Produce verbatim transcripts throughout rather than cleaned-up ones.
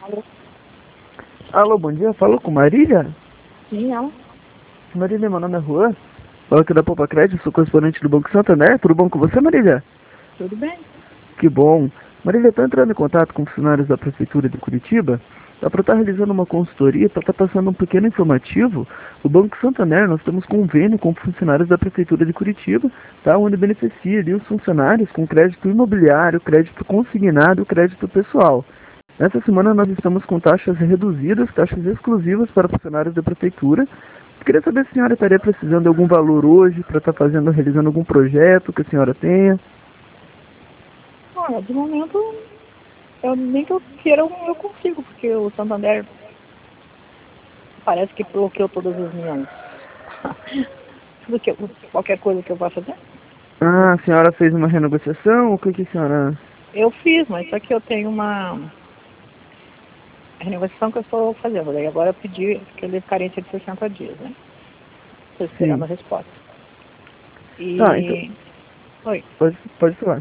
Alô? Alô, bom dia, falo com Marília? Sim, ela? Marília, meu nome é Juan, falo aqui da Poupa Crédito, sou correspondente do Banco Santander, tudo bom com você, Marília? Tudo bem? Que bom. Marília, estou entrando em contato com funcionários da Prefeitura de Curitiba, dá para estar realizando uma consultoria, para estar passando um pequeno informativo. O Banco Santander, nós temos convênio com funcionários da Prefeitura de Curitiba, tá? Onde beneficia ali os funcionários com crédito imobiliário, crédito consignado e crédito pessoal. Nessa semana nós estamos com taxas reduzidas, taxas exclusivas para funcionários da prefeitura. Queria saber se a senhora estaria precisando de algum valor hoje para estar fazendo, realizando algum projeto que a senhora tenha. Olha, de momento, eu, nem que eu queira, eu, eu consigo, porque o Santander parece que bloqueou todas as minhas... Tudo que eu, qualquer coisa que eu vá fazer. Ah, a senhora fez uma renegociação? O que, que a senhora... Eu fiz, mas só que eu tenho uma renegociação que eu estou fazendo. Daí agora eu pedi aquele carência de sessenta dias, né? Estou esperando Sim. a resposta. Tá, então... E... Oi. Pode, pode falar.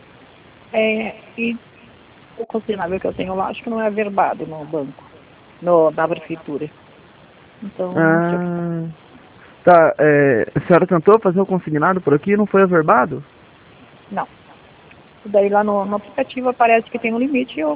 É, e o consignável que eu tenho lá, acho que não é averbado no banco, no, na prefeitura. Então, não sei o que está. Ah... Tá, é, a senhora tentou fazer o consignado por aqui e não foi averbado? Não. Daí lá no, no aplicativo aparece que tem um limite e eu,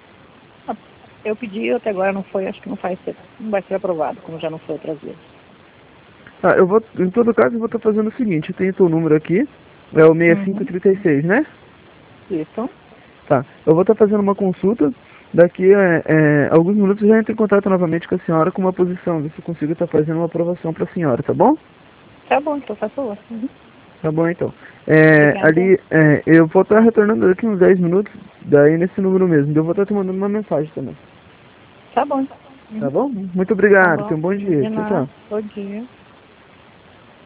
eu pedi, até agora não foi, acho que não, faz ser, não vai ser aprovado, como já não foi outras vezes. Tá, eu vou, em todo caso eu vou estar fazendo o seguinte, eu tenho teu número aqui, é o seis cinco Uhum. três seis, né? Isso. Tá, eu vou estar fazendo uma consulta, daqui a é, é, alguns minutos eu já entro em contato novamente com a senhora com uma posição, ver se eu consigo estar fazendo uma aprovação para a senhora, tá bom? Tá bom, então faço favor. Uhum. Tá bom então. É, Obrigada. ali, é, eu vou estar retornando daqui uns dez minutos, daí nesse número mesmo, eu vou estar te mandando uma mensagem também, Tá bom. tá Uhum. bom? Muito Tá obrigado, bom. tenha um bom dia, De tchau, nada. tchau. Bom dia.